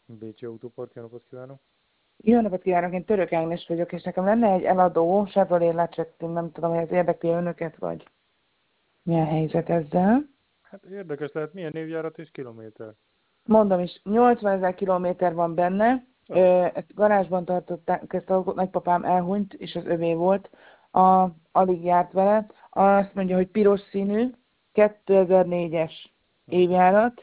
Bécsi Autópart, jó napot kívánok! Jó napot kívánok, én Török Ágnes vagyok, és nekem lenne egy eladó Chevrolet Latchetti, nem tudom, hogy ez érdekli önöket, vagy mi a helyzet ezzel. Hát érdekes lehet, milyen névjárat és kilométer. Mondom is, 80 000 kilométer van benne, Ó, ezt garázsban tartották, ezt a nagypapám elhunyt, és az övé volt, alig járt vele. Azt mondja, hogy piros színű, 2004-es uh-huh, évjárat,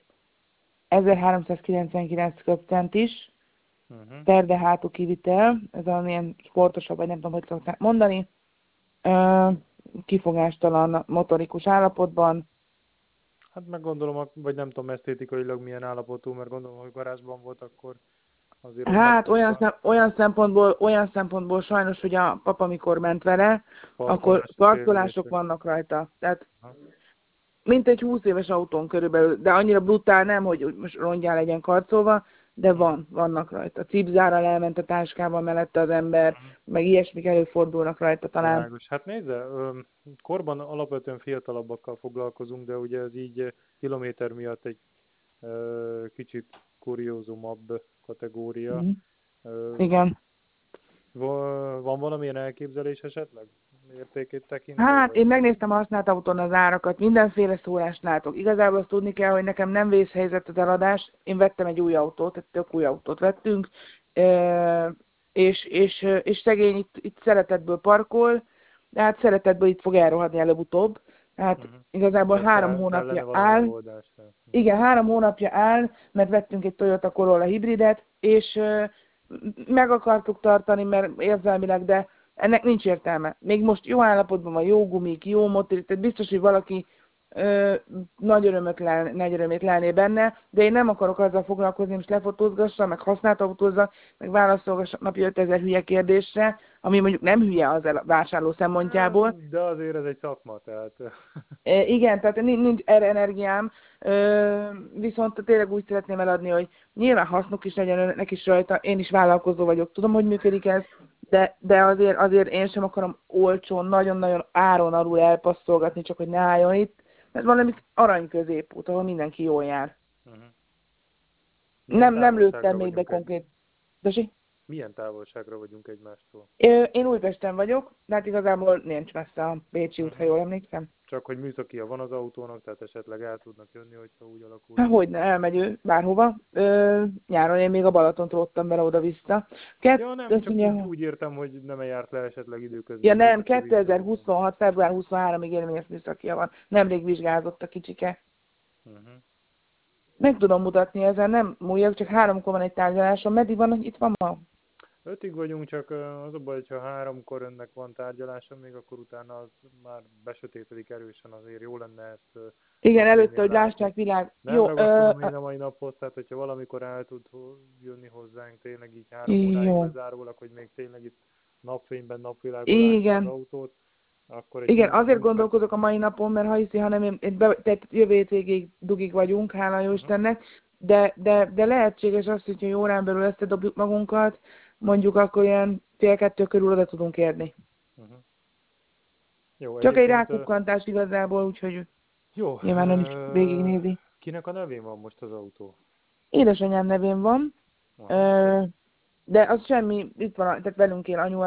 1399 köbcent is, uh-huh. terde hátú kivitel, ez valamilyen sportosabb, vagy nem tudom, hogy szokták mondani, Ö, kifogástalan motorikus állapotban. Hát meg gondolom, vagy nem tudom esztétikailag milyen állapotú, mert gondolom, hogy garázsban volt, akkor azért ott Hát megszokta olyan szempontból sajnos, hogy a papa mikor ment vele, akkor parkolási karcolások sérülések. vannak rajta. Tehát Aha. mint egy 20 éves autón körülbelül, de annyira brutál nem, hogy most rongyá legyen karcolva, de Uh-huh, vannak rajta. Cipzárral elment a táskával mellette az ember, uh-huh. meg ilyesmik előfordulnak rajta talán. Világos. Hát nézze, korban alapvetően fiatalabbakkal foglalkozunk, de ugye ez így kilométer miatt egy kicsit kuriózumabb kategória. Mhm. Ö, Igen. Van valamilyen elképzelés esetleg? Értékét tekintve, Hát vagy? én megnéztem a használt autón az árakat, mindenféle szórást látok. Igazából azt tudni kell, hogy nekem nem vészhelyzet az eladás. Én vettem egy új autót, egy tök új autót vettünk, és szegény itt szeretetből parkol, de hát szeretetből itt fog elrohadni előbb-utóbb. Tehát Uh-huh. igazából Tehát 3 hónapja kellene valami áll, megoldás. igen, 3 hónapja áll, mert vettünk egy Toyota Corolla hibridet, és meg akartuk tartani, mert érzelmileg, de ennek nincs értelme. Még most jó állapotban van, jó gumik, jó motor, tehát biztos, hogy valaki nagy örömét lelné benne, de én nem akarok azzal foglalkozni, most lefotózgassam, meg használt autózzak, meg válaszolgassak napi 5000 hülye kérdésre, ami mondjuk nem hülye az vásárló szempontjából. De azért ez egy szakma, tehát... Igen, tehát nincs erre energiám, viszont tényleg úgy szeretném eladni, hogy nyilván hasznuk is legyen önöknek is rajta, én is vállalkozó vagyok, tudom, hogy működik ez, de azért én sem akarom olcsón, nagyon-nagyon áron alul elpasszolgatni, csak hogy ne álljon itt, mert valami arany középút, ahol mindenki jól jár. Uh-huh. Milyen Nem távolságra lőttem még be vagyunk konkrét. Desi? Milyen távolságra vagyunk egymástól? Én Újpesten vagyok, de hát igazából nincs messze a Bécsi út, ha Uh-huh. jól emlékszem. Csak hogy műszakia van az autónak, tehát esetleg el tudnak jönni, hogyha úgy alakul. Hát hogyne, elmegy ő bárhova. Nyáron én még a Balatont róttam vele oda-vissza. Ja, nem, Azt csak úgy, mondja, úgy értem, hogy nem járt le esetleg ja időközben nem, Bécsbe vissza. 2026. február 23-ig érvényes műszakia van. Nemrég vizsgázott a kicsike. Uh-huh. Meg tudom mutatni, ezen nem múljak, csak 3-kor van egy tárgyalásom. Meddig van, hogy itt van ma? 5-ig vagyunk, csak az a baj, hogyha 3-kor önnek van tárgyalása, még akkor utána az már besötétedik erősen, azért jó lenne ezt Igen, előtte, napfénynél hogy látni. lássák világ. Nem Jó, ragaszkodom én a mai naphoz, tehát hogyha valamikor el tud jönni hozzánk, tényleg így 3 óráig jó. bezárólag, hogy még tényleg itt napfényben, napvilágban lássa az Igen. autót, akkor egy Igen, 20, azért 20 perc. gondolkozok a mai napon, mert ha hiszi, hanem tehát jövő hétvégéig dugig vagyunk, hála jó Uh-huh. Istennek, de lehetséges az, hogyha jó órán belül összedobjuk magunkat, mondjuk akkor ilyen fél 2 körül oda tudunk érni. Uh-huh. Jó, Csak egy egyébként rákukkantás igazából, úgyhogy jó, nyilván ön is végignézi. kinek a nevén van most az autó? Édesanyám nevén van, Aha. ö, de az semmi, itt van, tehát velünk él anyu,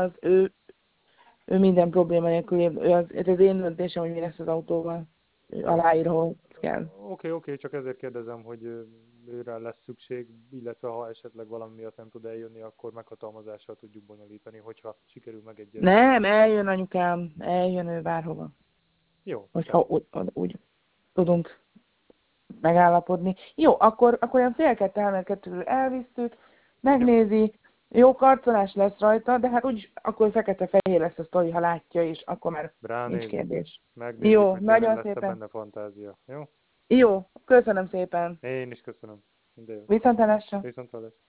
ő minden probléma nélkül, ez az én döntésem, hogy mi lesz az autóval. Ő Jó. aláír, ahol kell. Oké, csak ezért kérdezem, hogy őre lesz szükség, illetve ha esetleg valami miatt nem tud eljönni, akkor meghatalmazással tudjuk bonyolítani, hogyha sikerül megegyezni. Nem, eljön anyukám, eljön ő bárhova. Jó, Hogyha rendben. úgy tudunk megállapodni. Jó, akkor olyan fél 2-3 elvisszük, Jó, megnézi, jó karcolás lesz rajta, de hát úgyis akkor fekete-fehér lesz a sztori, ha látja is, akkor már nincs ránézünk. kérdés. Megnézzük, Jó, hogy tényleg nagyon lesz-e szépen. benne fantázia. Jó? Jó, köszönöm szépen. Én is köszönöm. Minden jó. Viszontlátásra. Viszontlátásra.